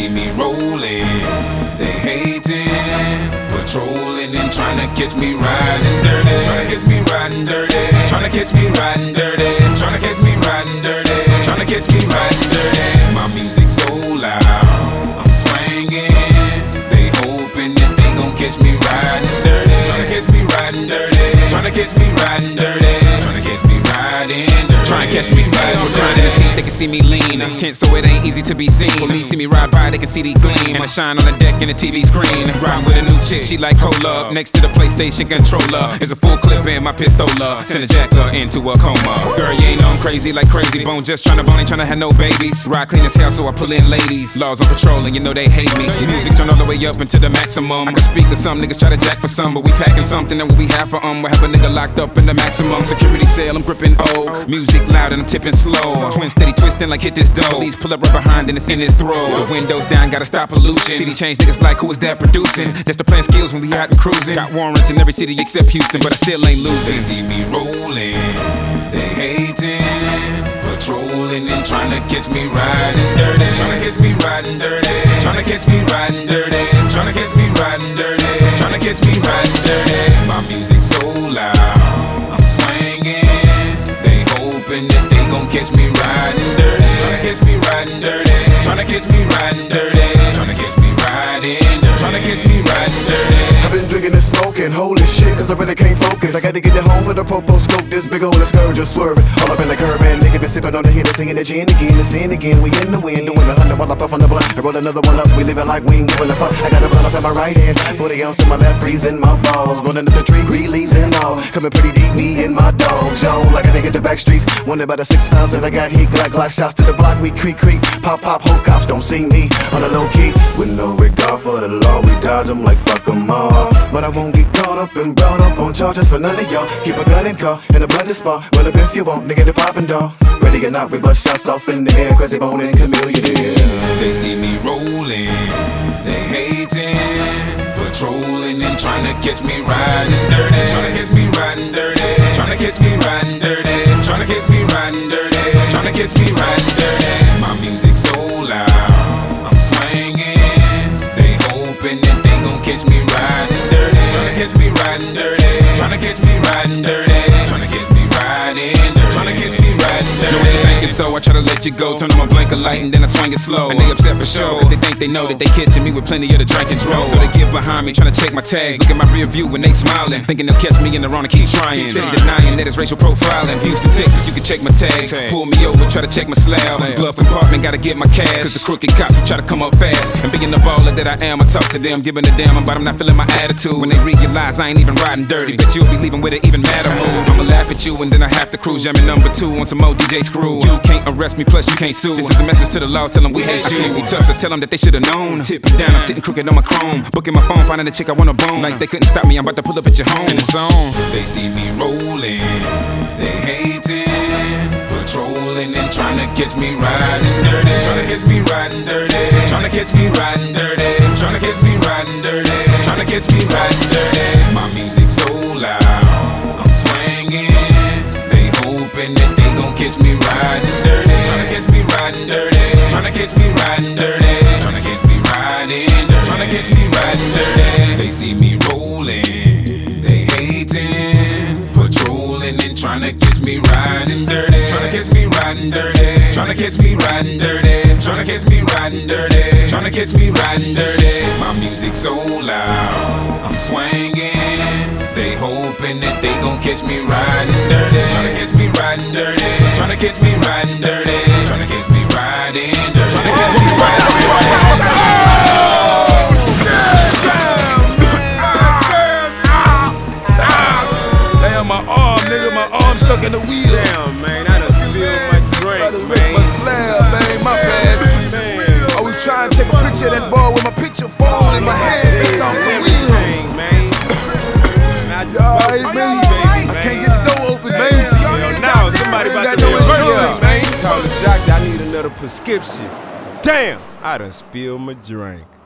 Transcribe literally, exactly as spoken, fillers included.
see me rolling, they hating, patrolling and trying to catch me riding dirty, trying to catch me riding dirty, trying to catch me riding dirty, trying to catch me riding dirty, trying to catch me riding dirty. My music so loud, I'm swinging, they hoping that they gon' catch me riding dirty, trying to catch me riding dirty, trying to catch me riding dirty, trying to catch me riding dirty, trying to catch me riding dirty. They can see me lean, tense so it ain't easy to be seen. For me, see me ride by, they can see the gleam. I shine on the deck in the T V screen. Riding with a new chick, she like cola. Next to the PlayStation controller is a full clip in my pistola. Send a jacker into a coma. Girl, you ain't on crazy like Crazy Bone, just tryna bone, ain't tryna have no babies. Ride clean as hell, so I pull in ladies. Laws on patrol, and you know they hate me. Music turn all the way up into the maximum. I can speak to some niggas try to jack for some, but we packing something that what we have for um. We have a nigga locked up in the maximum security cell. I'm gripping O, music loud and I'm tipping slow. Twin steady twisting like hit this dough. Police pull up right behind and it's in his throat. The windows down, gotta stop pollution. City change niggas like who is that producing? That's the plan skills when we out and cruising. Got warrants in every city except Houston, but I still ain't losing. They see me rolling, they hating, patrolling and trying to catch me riding dirty, trying to catch me riding dirty, trying to catch me riding dirty, trying to catch me riding dirty, trying to catch me riding dirty. My music so loud, I'm swinging, they hoping that they gon' catch me riding dirty, trying to catch me riding dirty, trying to catch me riding dirty, trying to catch me riding dirty, trying to catch me riding dirty. I've been drinking and smoking, holy shit, cause I really can't focus. I got to get it home for the popo scope, this big old scourge just swerving. All up in the curb, man, nigga been sipping on the Hennessy and the gin again, and sin again. We in the wind, doing a hundred while I puff on the blunt. I roll another one up, we living like we ain't giving a fuck. I got a blunt up in my right hand, forty ounce in my left, freezing my balls. Running up the tree, green leaves and all. Coming pretty deep, me and my dogs, yo. Like a nigga the back streets, wonder about the six pounds and I got heat. Glock, glock shots to the block, we creak, creak. Pop, pop, whole cops don't see me on the low key. With no regard for the law, we dodge them like fuck them all. But I won't get caught up and brought up on charges for none of y'all. Keep a gun in car, in a blended spot. Well up if you want, nigga the poppin' dog. Ready or not, we bust shots off in the air, Crazy Bone and Chameleon. They see me rolling, they hating, patrolling and trying to catch me riding dirty, trying to catch me riding dirty, trying to catch me riding dirty, trying to catch me riding dirty, trying to catch me riding dirty. My music so loud, I'm swinging, they hoping that they gon' catch me riding dirty, trying to catch me riding dirty, trying to catch me riding dirty, trying to catch me riding dirty, trying to catch me riding dirty. Know what you thinking, so I try to let you go. Turn on my blinker light and then I swing it slow. And they upset for sure, cause they think they know that they catching me with plenty of the drink and drove. So they get behind me, trying to check my tags. Look at my rear view when they smiling, thinking they'll catch me in the wrong and keep trying. Steady denying that it's racial profiling. Houston, Texas, you can check my tags. Pull me over, try to check my slab. Glove compartment, gotta get my cash. Cause the crooked cops will try to come up fast. And being the baller that I am, I talk to them, giving a damn about I'm not feeling my attitude. When they realize I ain't even riding dirty, bet you'll be leaving with an even madder mood. I'ma laugh at you and then I have to cruise. Jamming number two on some more D J screw. You can't arrest me, plus you can't sue. This is a message to the law, tell them we hate you. We tough, so tell them that they should've known. Tip me down, I'm sitting crooked on my chrome. Booking my phone, finding the chick I wanna bone. Like they couldn't stop me, I'm about to pull up at your home. In the zone. They see me rolling, they hating, patrolling and trying to catch me riding dirty, trying to catch me riding dirty, trying to catch me riding dirty, trying to catch me riding dirty, trying to catch me riding dirty. My music so loud, I'm swinging, they hoping that they gon' catch me riding dirty, trying to catch me riding dirty, trying to catch me riding dirty, trying to catch me riding dirty, trying to catch me riding dirty. They see me rolling, they hating, patrolling and trying to catch me riding dirty, trying to catch me riding dirty, trying to catch me riding dirty, trying to catch me riding dirty, trying to catch me riding dirty. My music so loud, I'm swinging, they hoping that they gon' catch me riding dirty, trying to catch me riding dirty, trying to catch me riding dirty, trying to catch me riding dirty, trying to catch me riding dirty. My arm, nigga, my arm stuck in the wheel. Damn, man, I done spilled my drink, man. My slab, man, my bad. Man. I was trying to take a picture of that boy with my picture phone in my hand, stuck off the wheel. Man, Y'all hate me. I can't get the door open, man. Yo, now somebody about to no be insurance, man. Call the doctor, I need another prescription. Damn, I done spilled my drink.